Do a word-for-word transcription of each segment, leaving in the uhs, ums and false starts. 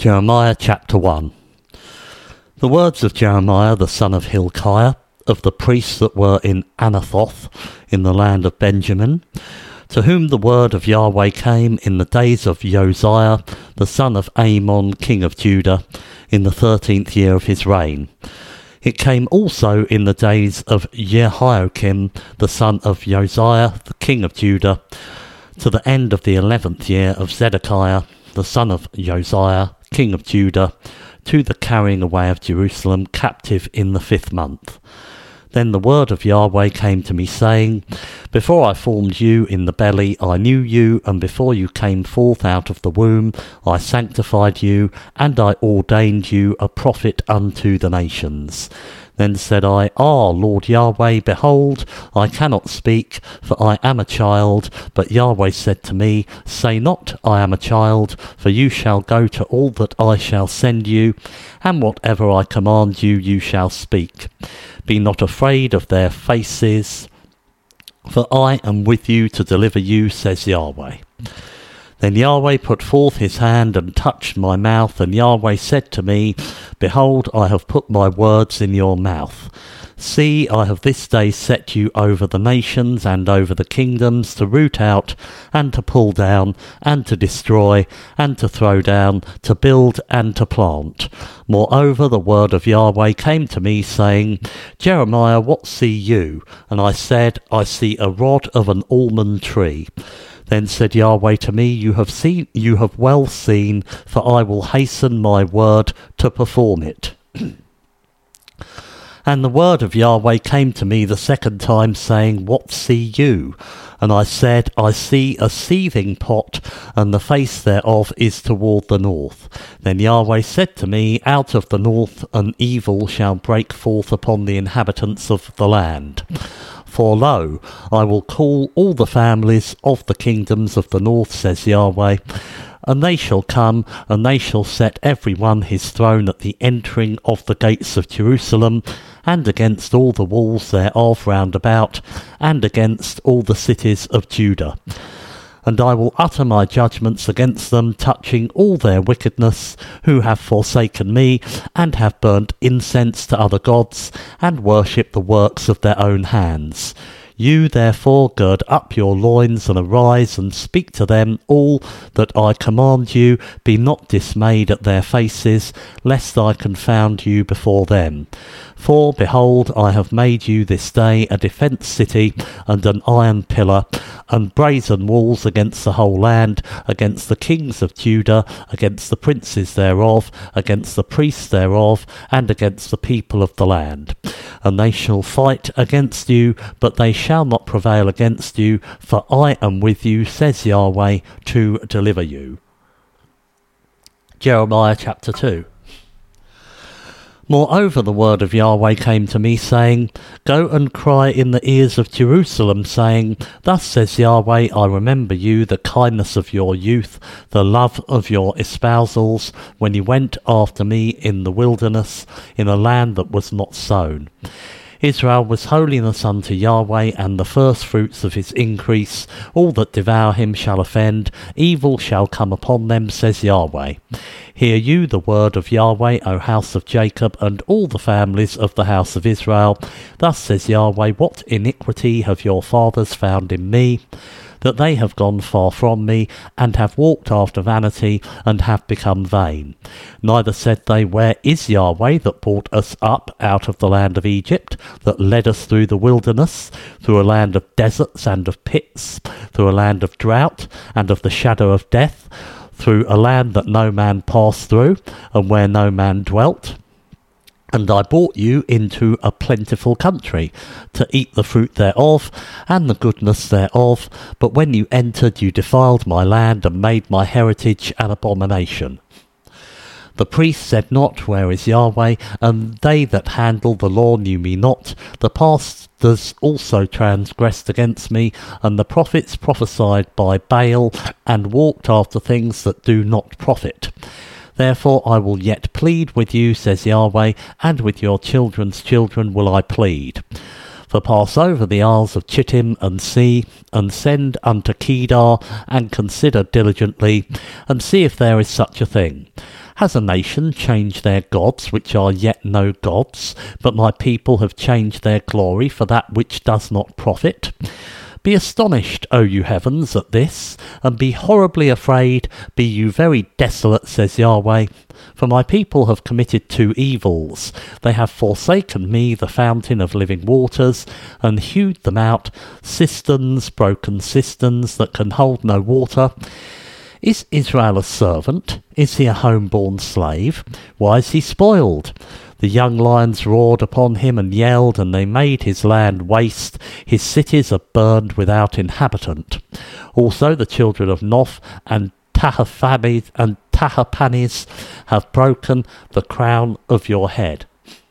Jeremiah chapter one. The words of Jeremiah the son of Hilkiah, of the priests that were in Anathoth, in the land of Benjamin, to whom the word of Yahweh came in the days of Josiah the son of Amon king of Judah, in the thirteenth year of his reign. It came also in the days of Jehoiakim the son of Josiah the king of Judah, to the end of the eleventh year of Zedekiah the son of Josiah king of Judah, to the carrying away of Jerusalem captive in the fifth month. Then the word of Yahweh came to me, saying, Before I formed you in the belly, I knew you, and before you came forth out of the womb, I sanctified you, and I ordained you a prophet unto the nations. Then said I, Ah, Lord Yahweh, behold, I cannot speak, for I am a child. But Yahweh said to me, Say not, I am a child, for you shall go to all that I shall send you, and whatever I command you, you shall speak. Be not afraid of their faces, for I am with you to deliver you, says Yahweh. Then Yahweh put forth his hand and touched my mouth, and Yahweh said to me, Behold, I have put my words in your mouth. See, I have this day set you over the nations and over the kingdoms, to root out, and to pull down, and to destroy, and to throw down, to build, and to plant. Moreover, the word of Yahweh came to me, saying, Jeremiah, what see you? And I said, I see a rod of an almond tree. Then said Yahweh to me, You have seen, you have well seen, for I will hasten my word to perform it. And the word of Yahweh came to me the second time, saying, What see you? And I said, I see a seething pot, and the face thereof is toward the north. Then Yahweh said to me, Out of the north an evil shall break forth upon the inhabitants of the land. For lo, I will call all the families of the kingdoms of the north, says Yahweh, and they shall come, and they shall set every one his throne at the entering of the gates of Jerusalem, and against all the walls thereof round about, and against all the cities of Judah. And I will utter my judgments against them, touching all their wickedness, who have forsaken me, and have burnt incense to other gods, and worshipped the works of their own hands. You therefore gird up your loins, and arise, and speak to them all that I command you. Be not dismayed at their faces, lest I confound you before them. For, behold, I have made you this day a defence city, and an iron pillar, and brazen walls against the whole land, against the kings of Judah, against the princes thereof, against the priests thereof, and against the people of the land. And they shall fight against you, but they shall not prevail against you, for I am with you, says Yahweh, to deliver you. Jeremiah chapter two. Moreover, the word of Yahweh came to me, saying, Go and cry in the ears of Jerusalem, saying, Thus says Yahweh, I remember you, the kindness of your youth, the love of your espousals, when you went after me in the wilderness, in a land that was not sown. Israel was holiness unto Yahweh, and the firstfruits of his increase. All that devour him shall offend, evil shall come upon them, says Yahweh. Hear you the word of Yahweh, O house of Jacob, and all the families of the house of Israel. Thus says Yahweh, What iniquity have your fathers found in me, that they have gone far from me, and have walked after vanity, and have become vain? Neither said they, Where is Yahweh that brought us up out of the land of Egypt, that led us through the wilderness, through a land of deserts and of pits, through a land of drought and of the shadow of death, through a land that no man passed through, and where no man dwelt? And I brought you into a plentiful country, to eat the fruit thereof, and the goodness thereof. But when you entered, you defiled my land, and made my heritage an abomination. The priests said not, Where is Yahweh? And they that handle the law knew me not. The pastors also transgressed against me, and the prophets prophesied by Baal, and walked after things that do not profit. Therefore I will yet plead with you, says Yahweh, and with your children's children will I plead. For pass over the isles of Chittim and see, and send unto Kedar, and consider diligently, and see if there is such a thing. Has a nation changed their gods, which are yet no gods, but my people have changed their glory for that which does not profit? Be astonished, O you heavens, at this, and be horribly afraid, be you very desolate, says Yahweh. For my people have committed two evils. They have forsaken me, the fountain of living waters, and hewed them out, cisterns, broken cisterns that can hold no water. Is Israel a servant? Is he a home-born slave? Why is he spoiled? The young lions roared upon him and yelled, and they made his land waste. His cities are burned without inhabitant. Also the children of Noph and Tahaphanes and Tahapanes have broken the crown of your head.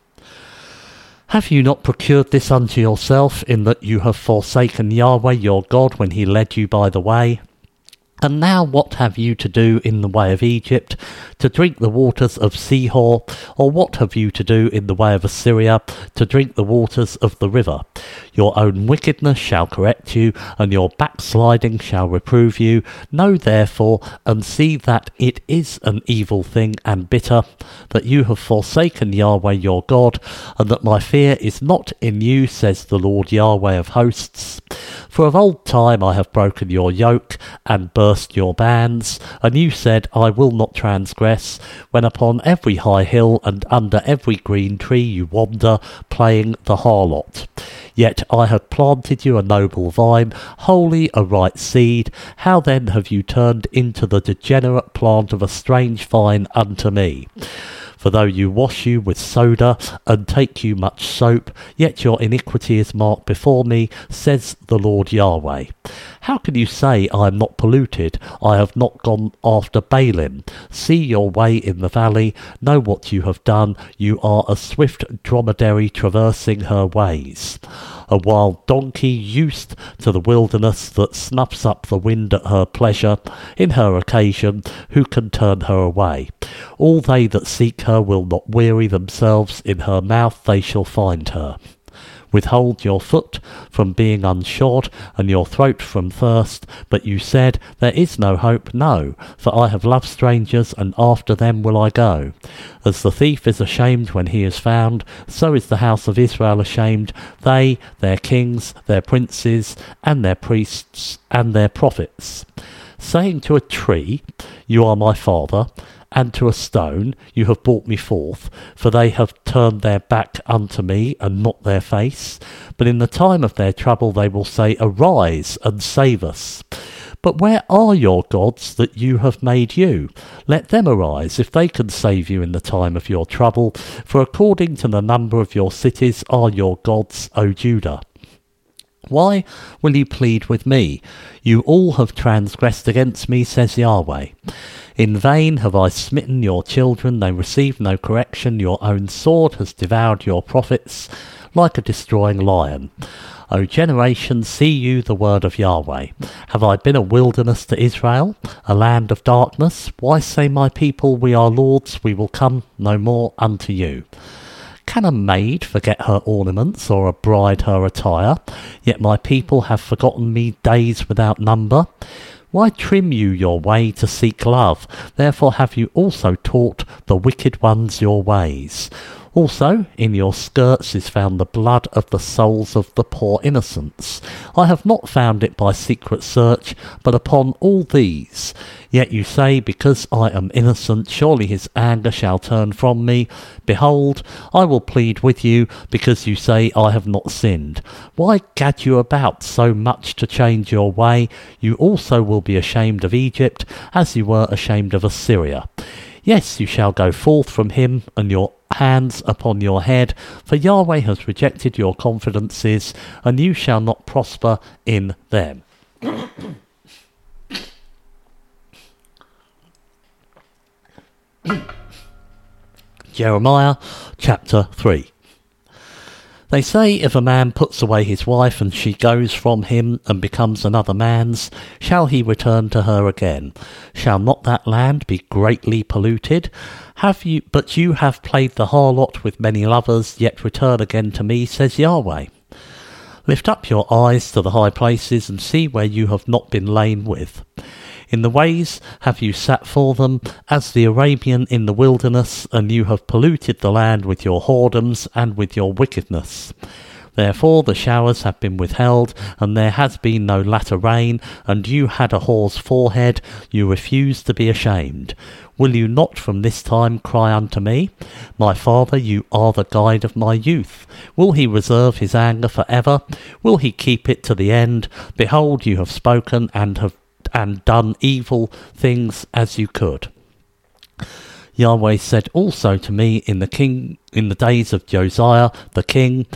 Have you not procured this unto yourself, in that you have forsaken Yahweh your God when he led you by the way? And now what have you to do in the way of Egypt, to drink the waters of Sihor? Or what have you to do in the way of Assyria, to drink the waters of the river? Your own wickedness shall correct you, and your backsliding shall reprove you. Know therefore, and see that it is an evil thing and bitter, that you have forsaken Yahweh your God, and that my fear is not in you, says the Lord Yahweh of hosts. For of old time I have broken your yoke, and burst your bands, and you said, I will not transgress, when upon every high hill and under every green tree you wander, playing the harlot. Yet I have planted you a noble vine, wholly a right seed. How then have you turned into the degenerate plant of a strange vine unto me? For though you wash you with soda, and take you much soap, yet your iniquity is marked before me, says the Lord Yahweh. How can you say, I am not polluted, I have not gone after Baalim? See your way in the valley, know what you have done, you are a swift dromedary traversing her ways. A wild donkey used to the wilderness that snuffs up the wind at her pleasure, in her occasion, who can turn her away? All they that seek her will not weary themselves, in her mouth they shall find her. Withhold your foot from being unshod, and your throat from thirst. But you said, there is no hope. No, for I have loved strangers, and after them will I go. As the thief is ashamed when he is found, so is the house of Israel ashamed, they, their kings, their princes, and their priests, and their prophets. Saying to a tree, you are my father, and to a stone, you have brought me forth, for they have turned their back unto me, and not their face. But in the time of their trouble they will say, arise, and save us. But where are your gods that you have made you? Let them arise, if they can save you in the time of your trouble, for according to the number of your cities are your gods, O Judah. Why will you plead with me? You all have transgressed against me, says Yahweh. In vain have I smitten your children, they receive no correction. Your own sword has devoured your prophets like a destroying lion. O generation, see you the word of Yahweh. Have I been a wilderness to Israel, a land of darkness? Why say my people, we are lords, we will come no more unto you? Can a maid forget her ornaments, or a bride her attire? Yet my people have forgotten me days without number. Why trim you your way to seek love? Therefore have you also taught the wicked ones your ways. Also, in your skirts is found the blood of the souls of the poor innocents. I have not found it by secret search, but upon all these. Yet you say, because I am innocent, surely his anger shall turn from me. Behold, I will plead with you, because you say, I have not sinned. Why gad you about so much to change your way? You also will be ashamed of Egypt, as you were ashamed of Assyria. Yes, you shall go forth from him, and your hands upon your head, for Yahweh has rejected your confidences, and you shall not prosper in them. Jeremiah chapter three. They say, if a man puts away his wife, and she goes from him, and becomes another man's, shall he return to her again? Shall not that land be greatly polluted? Have you, but you have played the harlot with many lovers, yet return again to me, says Yahweh. Lift up your eyes to the high places, and see where you have not been lain with. In the ways have you sat for them, as the Arabian in the wilderness, and you have polluted the land with your whoredoms and with your wickedness. Therefore the showers have been withheld, and there has been no latter rain, and you had a whore's forehead, you refused to be ashamed. Will you not from this time cry unto me? My father, you are the guide of my youth. Will he reserve his anger for ever? Will he keep it to the end? Behold, you have spoken and have and done evil things as you could. Yahweh said also to me in the king in the days of Josiah the king,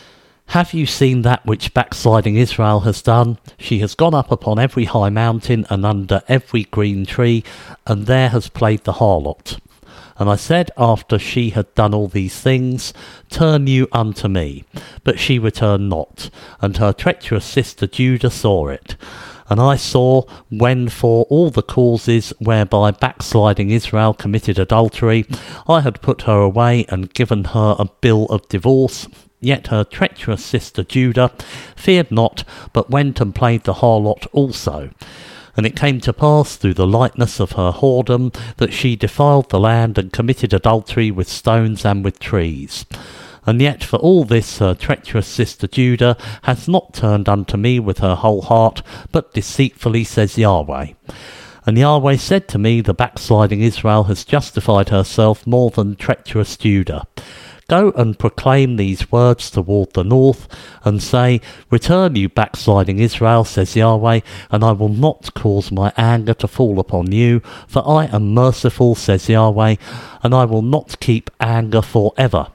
have you seen that which backsliding Israel has done? She has gone up upon every high mountain and under every green tree, and there has played the harlot. And I said, after she had done all these things, turn you unto me. But she returned not, and her treacherous sister Judah saw it. And I saw, when for all the causes whereby backsliding Israel committed adultery, I had put her away and given her a bill of divorce, yet her treacherous sister Judah feared not, but went and played the harlot also. And it came to pass through the lightness of her whoredom that she defiled the land and committed adultery with stones and with trees. And yet for all this her treacherous sister Judah hath not turned unto me with her whole heart, but deceitfully, says Yahweh. And Yahweh said to me, the backsliding Israel has justified herself more than treacherous Judah. Go and proclaim these words toward the north, and say, return, you backsliding Israel, says Yahweh, and I will not cause my anger to fall upon you, for I am merciful, says Yahweh, and I will not keep anger for ever.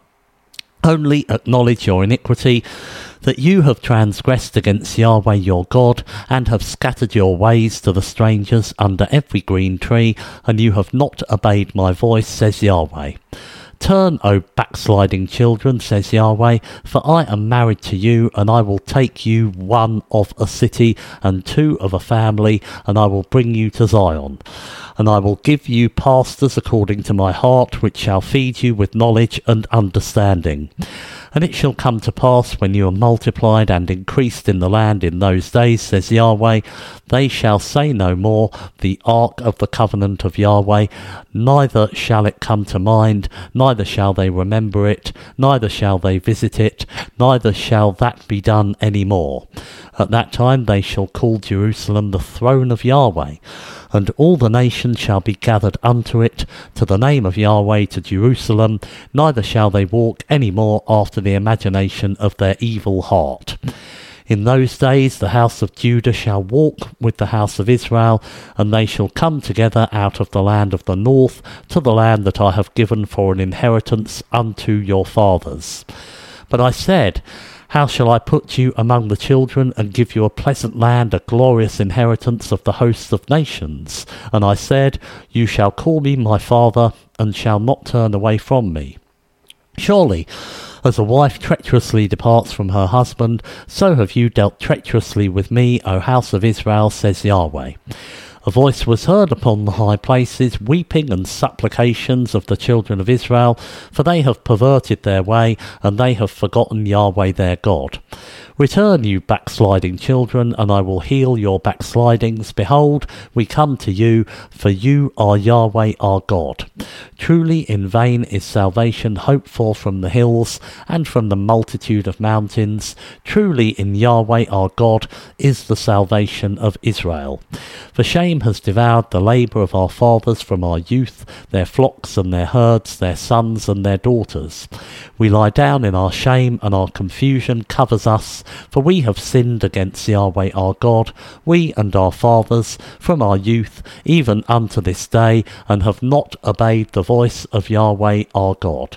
Only acknowledge your iniquity, that you have transgressed against Yahweh your God, and have scattered your ways to the strangers under every green tree, and you have not obeyed my voice, says Yahweh. Turn, O backsliding children, says Yahweh, for I am married to you, and I will take you one of a city, and two of a family, and I will bring you to Zion. And I will give you pastors according to my heart, which shall feed you with knowledge and understanding. And it shall come to pass, when you are multiplied and increased in the land in those days, says Yahweh, they shall say no more, the ark of the covenant of Yahweh, neither shall it come to mind, neither shall they remember it, neither shall they visit it, neither shall that be done any more. At that time they shall call Jerusalem the throne of Yahweh, and all the nations shall be gathered unto it, to the name of Yahweh, to Jerusalem, neither shall they walk any more after the imagination of their evil heart. In those days the house of Judah shall walk with the house of Israel, and they shall come together out of the land of the north, to the land that I have given for an inheritance unto your fathers. But I said, how shall I put you among the children, and give you a pleasant land, a glorious inheritance of the hosts of nations? And I said, you shall call me my father, and shall not turn away from me. Surely, as a wife treacherously departs from her husband, so have you dealt treacherously with me, O house of Israel, says Yahweh. A voice was heard upon the high places, weeping and supplications of the children of Israel, for they have perverted their way, and they have forgotten Yahweh their God. Return, you backsliding children, and I will heal your backslidings. Behold, we come to you, for you are Yahweh our God. Truly in vain is salvation hoped for from the hills, and from the multitude of mountains. Truly in Yahweh our God is the salvation of Israel. For shame has devoured the labour of our fathers from our youth, their flocks and their herds, their sons and their daughters. We lie down in our shame, and our confusion covers us, for we have sinned against Yahweh our God, we and our fathers, from our youth, even unto this day, and have not obeyed the voice of Yahweh our God.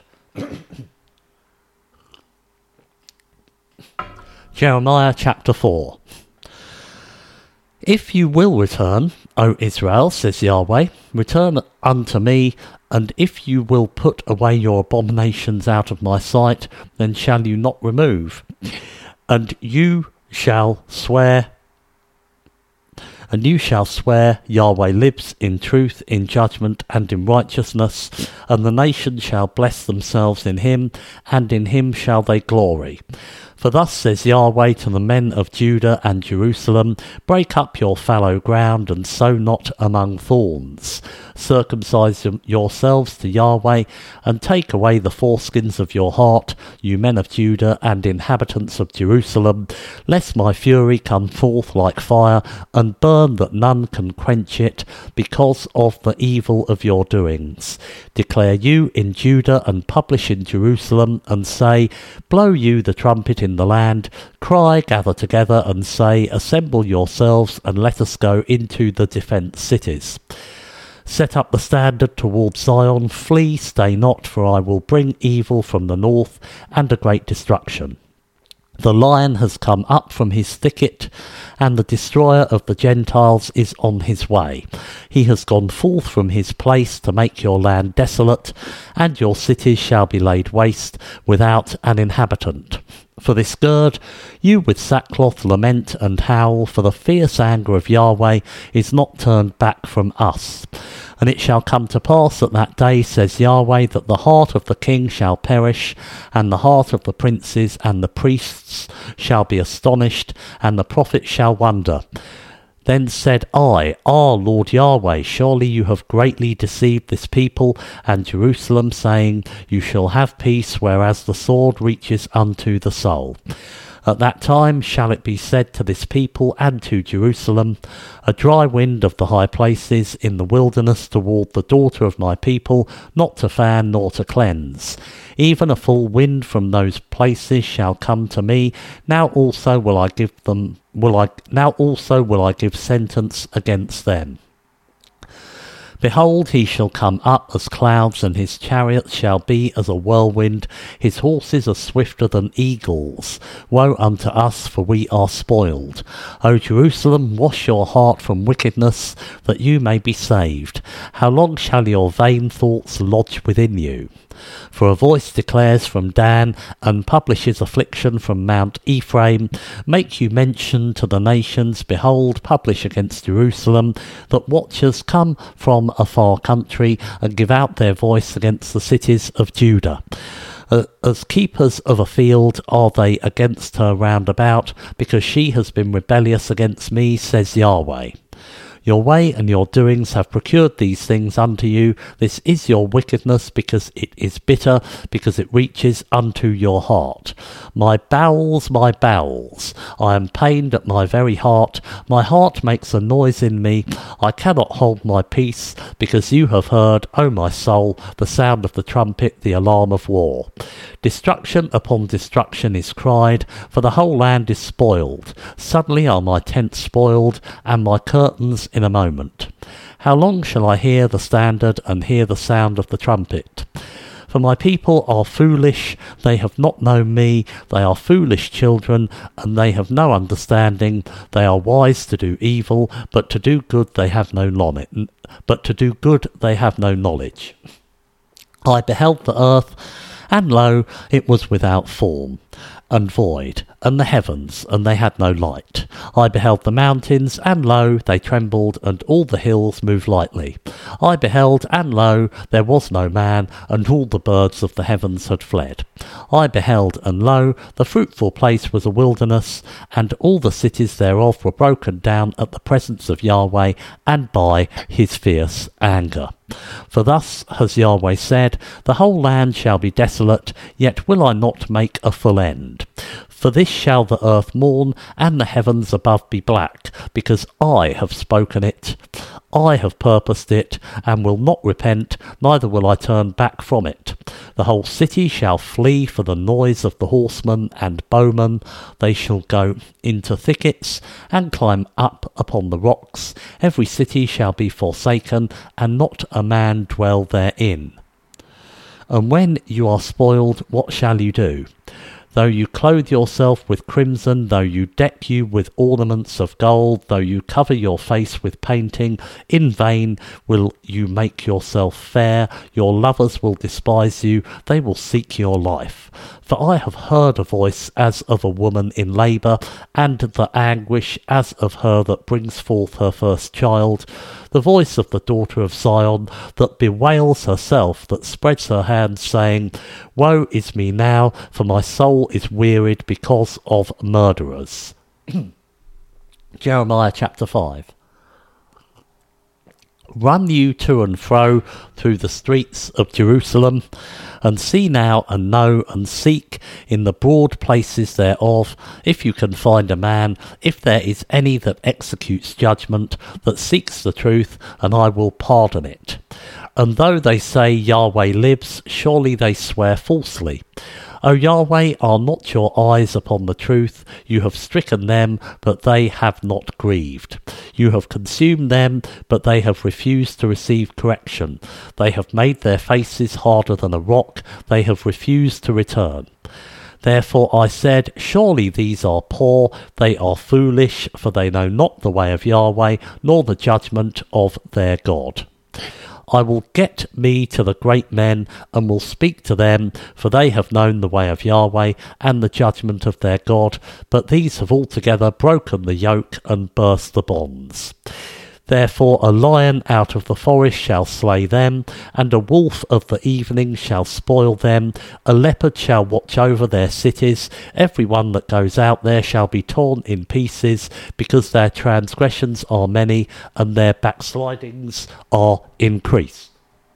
Jeremiah chapter four. If you will return, O Israel, says Yahweh, return unto me, and if you will put away your abominations out of my sight, then shall you not remove. And you shall swear, and you shall swear, Yahweh lives in truth, in judgment, and in righteousness, and the nations shall bless themselves in him, and in him shall they glory. For thus says Yahweh to the men of Judah and Jerusalem, break up your fallow ground, and sow not among thorns. Circumcise yourselves to Yahweh, and take away the foreskins of your heart, you men of Judah and inhabitants of Jerusalem, lest my fury come forth like fire, and burn that none can quench it, because of the evil of your doings. Declare you in Judah, and publish in Jerusalem, and say, blow you the trumpet in the land, cry, gather together, and say, assemble yourselves, and let us go into the defence cities. Set up the standard toward Zion, flee, stay not, for I will bring evil from the north, and a great destruction. The lion has come up from his thicket, and the destroyer of the Gentiles is on his way. He has gone forth from his place to make your land desolate, and your cities shall be laid waste without an inhabitant. For this gird, you with sackcloth lament and howl, for the fierce anger of Yahweh is not turned back from us. And it shall come to pass at that day, says Yahweh, that the heart of the king shall perish, and the heart of the princes and the priests shall be astonished, and the prophets shall wonder. Then said I, Ah, Lord Yahweh, surely you have greatly deceived this people and Jerusalem, saying, you shall have peace, whereas the sword reaches unto the soul. At that time shall it be said to this people and to Jerusalem, a dry wind of the high places in the wilderness toward the daughter of my people, not to fan nor to cleanse. Even a full wind from those places shall come to me. Now also will I give them will I now also will I give sentence against them. Behold, he shall come up as clouds, and his chariots shall be as a whirlwind. His horses are swifter than eagles. Woe unto us, for we are spoiled. O Jerusalem, wash your heart from wickedness, that you may be saved. How long shall your vain thoughts lodge within you? For a voice declares from Dan, and publishes affliction from Mount Ephraim. Make you mention to the nations, behold, publish against Jerusalem, that watchers come from a far country, and give out their voice against the cities of Judah. Uh, as keepers of a field are they against her round about, because she has been rebellious against me, says Yahweh. Your way and your doings have procured these things unto you. This is your wickedness, because it is bitter, because it reaches unto your heart. My bowels, my bowels, I am pained at my very heart. My heart makes a noise in me. I cannot hold my peace, because you have heard, O my soul, the sound of the trumpet, the alarm of war. Destruction upon destruction is cried, for the whole land is spoiled. Suddenly are my tents spoiled, and my curtains in a moment. How long shall I hear the standard, and hear the sound of the trumpet? For my people are foolish, they have not known me, they are foolish children, and they have no understanding. They are wise to do evil, but to do good they have no knowledge. But to do good they have no knowledge. I beheld the earth, and lo, it was without form, and void, and the heavens, and they had no light. I beheld the mountains, and lo, they trembled, and all the hills moved lightly. I beheld, and lo, there was no man, and all the birds of the heavens had fled. I beheld, and lo, the fruitful place was a wilderness, and all the cities thereof were broken down at the presence of Yahweh, and by his fierce anger. For thus has Yahweh said, the whole land shall be desolate, yet will I not make a full end. For this shall the earth mourn, and the heavens above be black, because I have spoken it. I have purposed it, and will not repent, neither will I turn back from it. The whole city shall flee for the noise of the horsemen and bowmen. They shall go into thickets, and climb up upon the rocks. Every city shall be forsaken, and not a man dwell therein. And when you are spoiled, what shall you do? Though you clothe yourself with crimson, though you deck you with ornaments of gold, though you cover your face with painting, in vain will you make yourself fair. Your lovers will despise you, they will seek your life. For I have heard a voice as of a woman in labour, and the anguish as of her that brings forth her first child. The voice of the daughter of Zion, that bewails herself, that spreads her hands, saying, Woe is me now, for my soul soul is wearied because of murderers. Jeremiah chapter five. Run you to and fro through the streets of Jerusalem, and see now and know and seek in the broad places thereof, if you can find a man, if there is any that executes judgment, that seeks the truth, and I will pardon it. And though they say Yahweh lives, surely they swear falsely. O Yahweh, are not your eyes upon the truth? You have stricken them, but they have not grieved. You have consumed them, but they have refused to receive correction. They have made their faces harder than a rock. They have refused to return. Therefore I said, surely these are poor, they are foolish, for they know not the way of Yahweh, nor the judgment of their God. I will get me to the great men, and will speak to them, for they have known the way of Yahweh, and the judgment of their God, but these have altogether broken the yoke, and burst the bonds. Therefore a lion out of the forest shall slay them, and a wolf of the evening shall spoil them. A leopard shall watch over their cities. Every one that goes out there shall be torn in pieces, because their transgressions are many, and their backslidings are increased.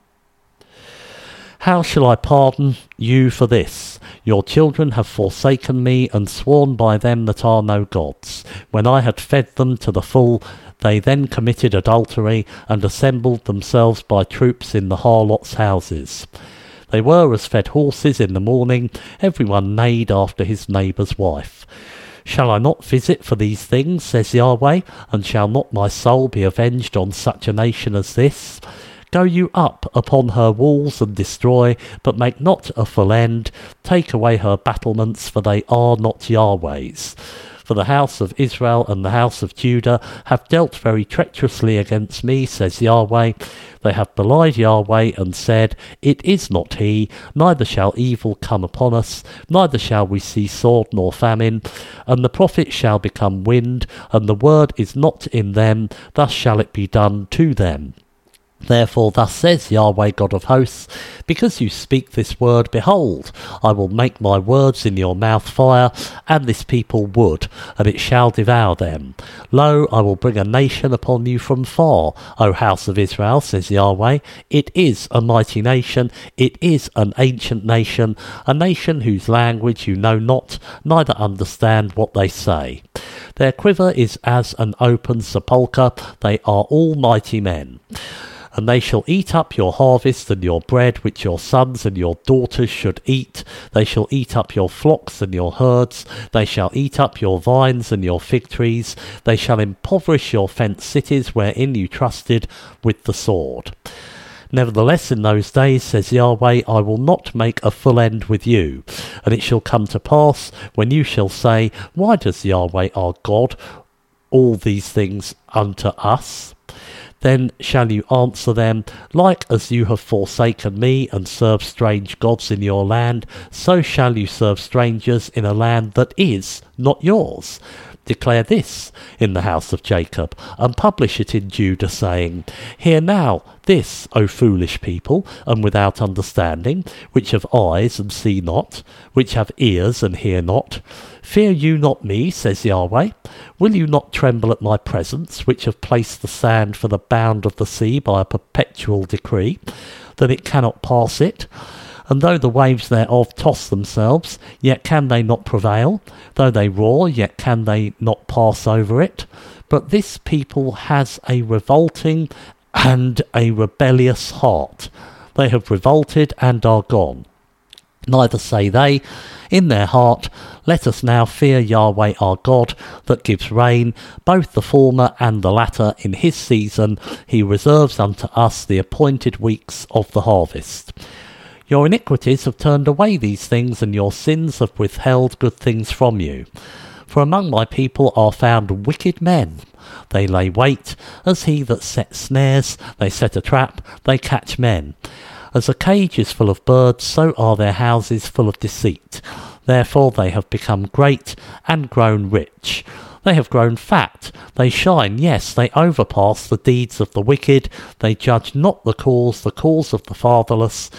How shall I pardon you for this? Your children have forsaken me, and sworn by them that are no gods. When I had fed them to the full, they then committed adultery, and assembled themselves by troops in the harlots' houses. They were as fed horses in the morning, every one neighed after his neighbour's wife. Shall I not visit for these things, says Yahweh, and shall not my soul be avenged on such a nation as this? Go you up upon her walls and destroy, but make not a full end. Take away her battlements, for they are not Yahweh's. For the house of Israel and the house of Judah have dealt very treacherously against me, says Yahweh. They have belied Yahweh, and said, It is not he, neither shall evil come upon us, neither shall we see sword nor famine. And the prophet shall become wind, and the word is not in them, thus shall it be done to them. Therefore thus says Yahweh God of hosts, because you speak this word, behold, I will make my words in your mouth fire, and this people wood, and it shall devour them. Lo, I will bring a nation upon you from far, O house of Israel, says Yahweh. It is a mighty nation, it is an ancient nation, a nation whose language you know not, neither understand what they say. Their quiver is as an open sepulchre, they are all mighty men. And they shall eat up your harvest and your bread, which your sons and your daughters should eat. They shall eat up your flocks and your herds. They shall eat up your vines and your fig trees. They shall impoverish your fenced cities wherein you trusted with the sword. Nevertheless, in those days, says Yahweh, I will not make a full end with you. And it shall come to pass, when you shall say, Why does Yahweh our God all these things unto us? Then shall you answer them, Like as you have forsaken me, and served strange gods in your land, so shall you serve strangers in a land that is not yours. Declare this in the house of Jacob, and publish it in Judah, saying, Hear now this, O foolish people, and without understanding, which have eyes and see not, which have ears and hear not. Fear you not me, says Yahweh? Will you not tremble at my presence, which have placed the sand for the bound of the sea by a perpetual decree, that it cannot pass it? And though the waves thereof toss themselves, yet can they not prevail. Though they roar, yet can they not pass over it. But this people has a revolting and a rebellious heart. They have revolted and are gone. Neither say they in their heart, Let us now fear Yahweh our God, that gives rain, both the former and the latter in his season. He reserves unto us the appointed weeks of the harvest. Your iniquities have turned away these things, and your sins have withheld good things from you. For among my people are found wicked men. They lay wait, as he that sets snares, they set a trap, they catch men. As a cage is full of birds, so are their houses full of deceit. Therefore they have become great, and grown rich. They have grown fat, they shine, yes, they overpass the deeds of the wicked, they judge not the cause, the cause of the fatherless.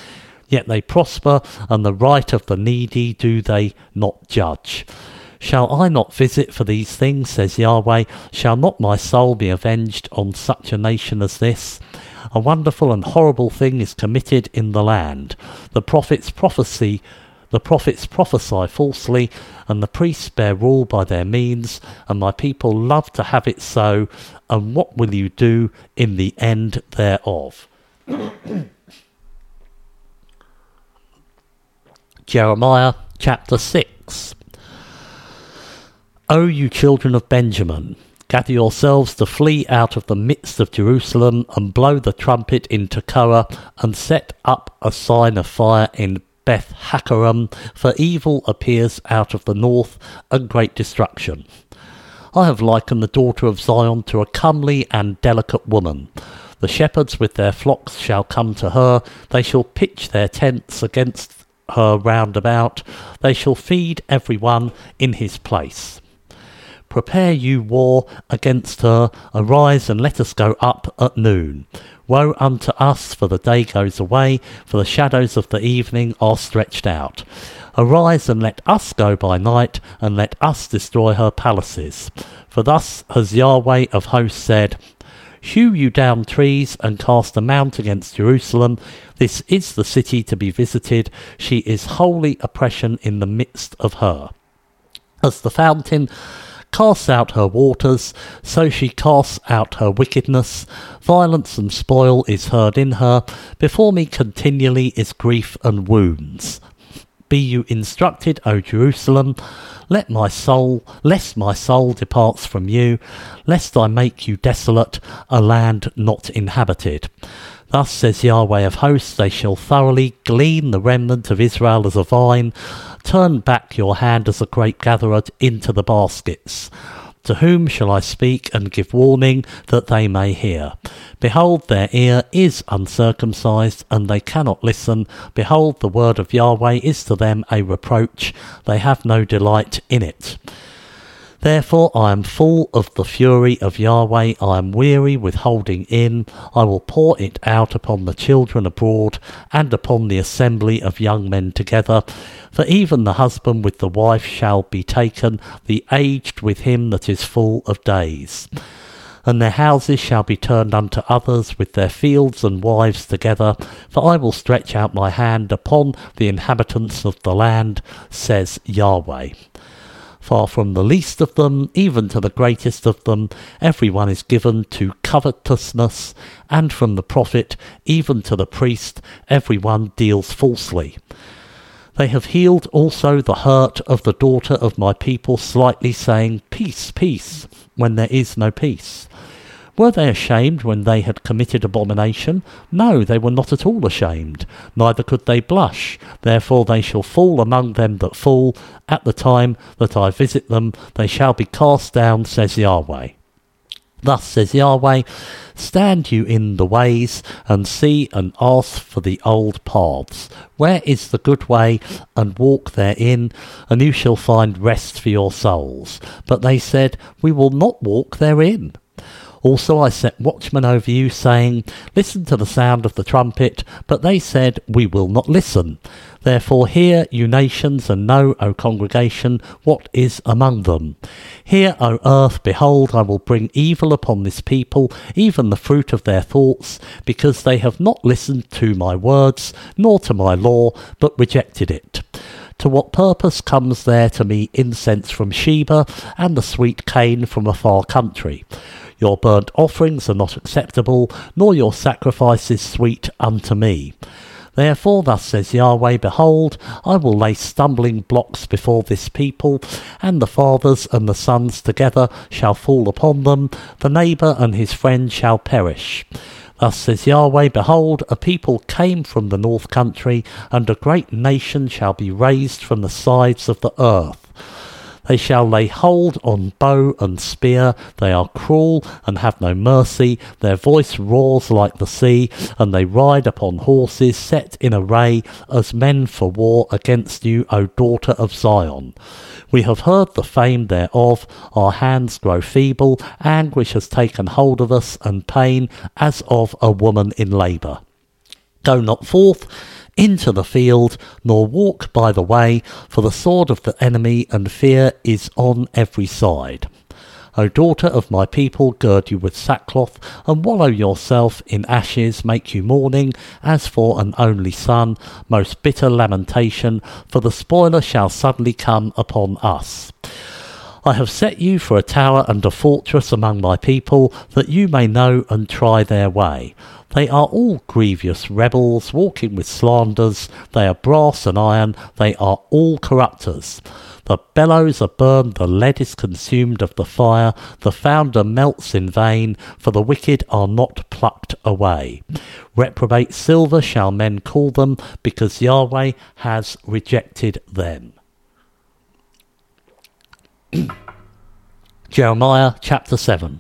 yet they prosper, and the right of the needy do they not judge. Shall I not visit for these things, says Yahweh? Shall not my soul be avenged on such a nation as this? A wonderful and horrible thing is committed in the land. The prophets prophesy, the prophets prophesy falsely, and the priests bear rule by their means, and my people love to have it so. And what will you do in the end thereof? Jeremiah chapter six. O you children of Benjamin, gather yourselves to flee out of the midst of Jerusalem, and blow the trumpet in Tekoa, and set up a sign of fire in Beth Hakkerem, for evil appears out of the north, and great destruction. I have likened the daughter of Zion to a comely and delicate woman. The shepherds with their flocks shall come to her, they shall pitch their tents against her round about, they shall feed every one in his place. Prepare you war against her, arise and let us go up at noon. Woe unto us, for the day goes away, for the shadows of the evening are stretched out. Arise and let us go by night, and let us destroy her palaces. For thus has Yahweh of hosts said, Hew you down trees, and cast a mount against Jerusalem. This is the city to be visited, she is holy oppression in the midst of her. As the fountain casts out her waters, so she casts out her wickedness. Violence and spoil is heard in her. Before me continually is grief and wounds. Be you instructed, O Jerusalem, let my soul, lest my soul departs from you, lest I make you desolate, a land not inhabited. Thus says Yahweh of hosts, they shall thoroughly glean the remnant of Israel as a vine. Turn back your hand as a grape gatherer into the baskets. To whom shall I speak and give warning that they may hear? Behold, their ear is uncircumcised, and they cannot listen. Behold, the word of Yahweh is to them a reproach. They have no delight in it. Therefore I am full of the fury of Yahweh, I am weary with holding in. I will pour it out upon the children abroad, and upon the assembly of young men together. For even the husband with the wife shall be taken, the aged with him that is full of days. And their houses shall be turned unto others, with their fields and wives together. For I will stretch out my hand upon the inhabitants of the land, says Yahweh. Far from the least of them, even to the greatest of them, every one is given to covetousness, and from the prophet, even to the priest, every one deals falsely. They have healed also the hurt of the daughter of my people, slightly saying, Peace, peace, when there is no peace. Were they ashamed when they had committed abomination? No, they were not at all ashamed, neither could they blush. Therefore they shall fall among them that fall. At the time that I visit them, they shall be cast down, says Yahweh. Thus says Yahweh, stand you in the ways, and see and ask for the old paths. Where is the good way? And walk therein, and you shall find rest for your souls. But they said, we will not walk therein. Also I set watchmen over you, saying, listen to the sound of the trumpet. But they said, we will not listen. Therefore hear, you nations, and know, O congregation, what is among them. Hear, O earth, behold, I will bring evil upon this people, even the fruit of their thoughts, because they have not listened to my words, nor to my law, but rejected it. To what purpose comes there to me incense from Sheba, and the sweet cane from a far country? Your burnt offerings are not acceptable, nor your sacrifices sweet unto me. Therefore thus says Yahweh, behold, I will lay stumbling blocks before this people, and the fathers and the sons together shall fall upon them, the neighbour and his friend shall perish. Thus says Yahweh, behold, a people came from the north country, and a great nation shall be raised from the sides of the earth. They shall lay hold on bow and spear. They are cruel and have no mercy. Their voice roars like the sea, and they ride upon horses set in array as men for war against you, O daughter of Zion. We have heard the fame thereof. Our hands grow feeble. Anguish has taken hold of us, and pain as of a woman in labour. Go not forth into the field, nor walk by the way, for the sword of the enemy and fear is on every side. O daughter of my people, gird you with sackcloth, and wallow yourself in ashes, make you mourning, as for an only son, most bitter lamentation, for the spoiler shall suddenly come upon us. I have set you for a tower and a fortress among my people, that you may know and try their way. They are all grievous rebels, walking with slanders. They are brass and iron. They are all corrupters. The bellows are burned, the lead is consumed of the fire. The founder melts in vain, for the wicked are not plucked away. Reprobate silver shall men call them, because Yahweh has rejected them. Jeremiah chapter seven.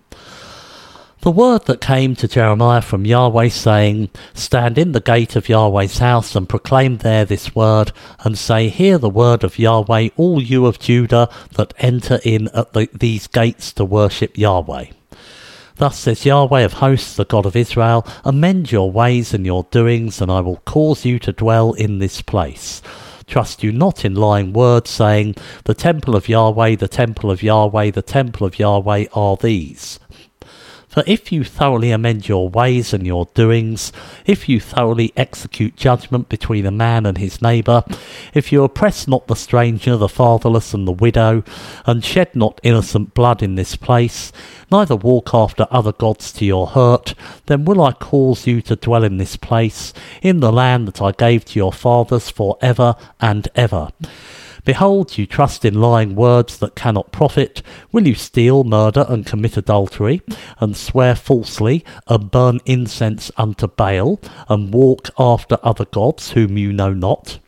The word that came to Jeremiah from Yahweh, saying, Stand in the gate of Yahweh's house, and proclaim there this word, and say, Hear the word of Yahweh, all you of Judah that enter in at the, these gates to worship Yahweh. Thus says Yahweh of hosts, the God of Israel, Amend your ways and your doings, and I will cause you to dwell in this place. Trust you not in lying words, saying, The temple of Yahweh, the temple of Yahweh, the temple of Yahweh are these. For if you thoroughly amend your ways and your doings, if you thoroughly execute judgment between a man and his neighbour, if you oppress not the stranger, the fatherless and the widow, and shed not innocent blood in this place, neither walk after other gods to your hurt, then will I cause you to dwell in this place, in the land that I gave to your fathers for ever and ever. Behold, you trust in lying words that cannot profit. Will you steal, murder, and commit adultery, and swear falsely, and burn incense unto Baal, and walk after other gods whom you know not?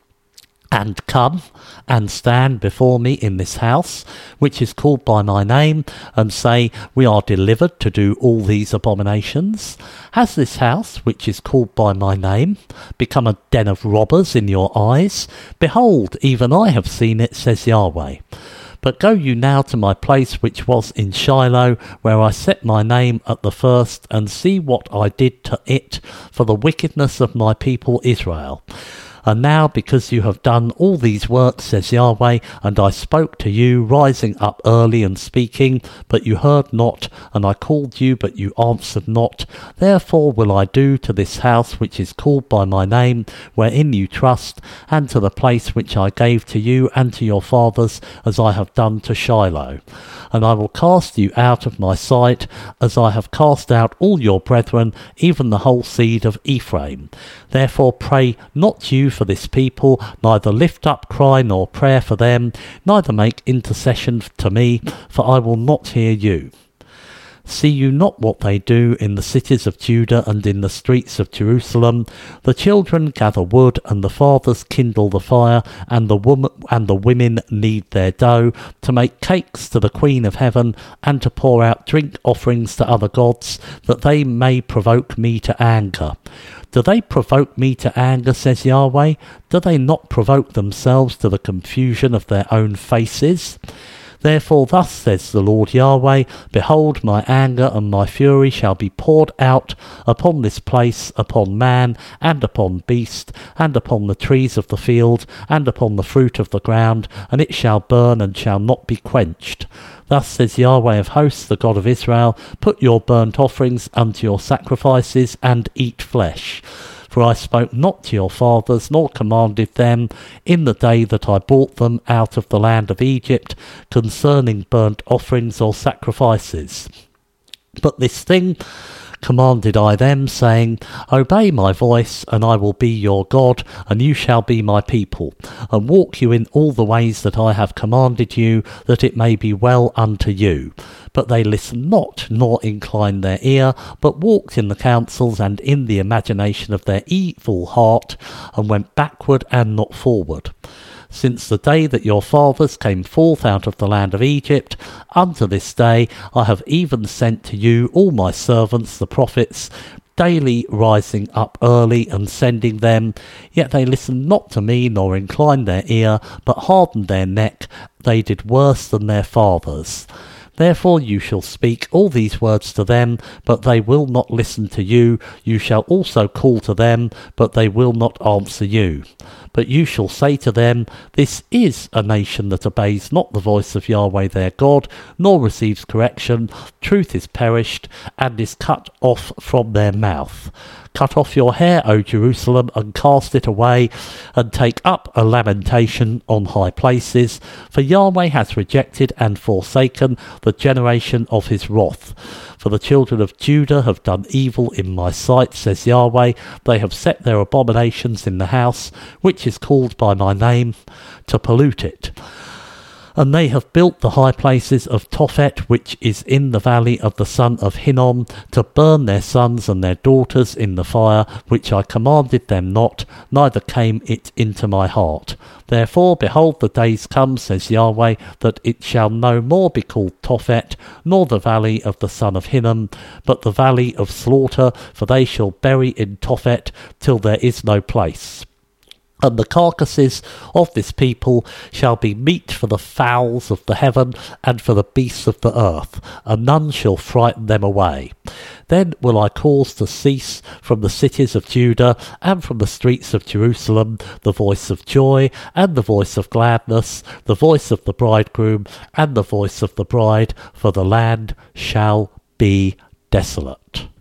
And come and stand before me in this house, which is called by my name, and say, We are delivered to do all these abominations? Has this house, which is called by my name, become a den of robbers in your eyes? Behold, even I have seen it, says Yahweh. But go you now to my place which was in Shiloh, where I set my name at the first, and see what I did to it for the wickedness of my people Israel. And now, because you have done all these works, says Yahweh, and I spoke to you, rising up early and speaking, but you heard not, and I called you, but you answered not, therefore will I do to this house which is called by my name, wherein you trust, and to the place which I gave to you and to your fathers, as I have done to Shiloh. And I will cast you out of my sight, as I have cast out all your brethren, even the whole seed of Ephraim. Therefore pray not you for this people, neither lift up cry nor prayer for them, neither make intercession to me, for I will not hear you. See you not what they do in the cities of Judah and in the streets of Jerusalem? The children gather wood, and the fathers kindle the fire, and the woman and the women knead their dough, to make cakes to the Queen of Heaven, and to pour out drink offerings to other gods, that they may provoke me to anger. Do they provoke me to anger, says Yahweh? Do they not provoke themselves to the confusion of their own faces? Therefore thus says the Lord Yahweh, Behold, my anger and my fury shall be poured out upon this place, upon man, and upon beast, and upon the trees of the field, and upon the fruit of the ground, and it shall burn and shall not be quenched. Thus says Yahweh of hosts, the God of Israel, Put your burnt offerings unto your sacrifices, and eat flesh. For I spoke not to your fathers, nor commanded them, in the day that I brought them out of the land of Egypt, concerning burnt offerings or sacrifices. But this thing commanded I them, saying, Obey my voice, and I will be your God, and you shall be my people, and walk you in all the ways that I have commanded you, that it may be well unto you. But they listened not, nor inclined their ear, but walked in the counsels and in the imagination of their evil heart, and went backward and not forward. Since the day that your fathers came forth out of the land of Egypt, unto this day I have even sent to you all my servants the prophets, daily rising up early and sending them. Yet they listened not to me, nor inclined their ear, but hardened their neck. They did worse than their fathers. Therefore you shall speak all these words to them, but they will not listen to you. You shall also call to them, but they will not answer you. But you shall say to them, This is a nation that obeys not the voice of Yahweh their God, nor receives correction. Truth is perished, and is cut off from their mouth. Cut off your hair, O Jerusalem, and cast it away, and take up a lamentation on high places. For Yahweh has rejected and forsaken the generation of his wrath. For the children of Judah have done evil in my sight, says Yahweh. They have set their abominations in the house, which is called by my name, to pollute it. And they have built the high places of Tophet, which is in the valley of the son of Hinnom, to burn their sons and their daughters in the fire, which I commanded them not, neither came it into my heart. Therefore, behold, the days come, says Yahweh, that it shall no more be called Tophet, nor the valley of the son of Hinnom, but the valley of slaughter, for they shall bury in Tophet till there is no place. And the carcasses of this people shall be meat for the fowls of the heaven and for the beasts of the earth, and none shall frighten them away. Then will I cause to cease from the cities of Judah and from the streets of Jerusalem the voice of joy and the voice of gladness, the voice of the bridegroom and the voice of the bride, for the land shall be desolate.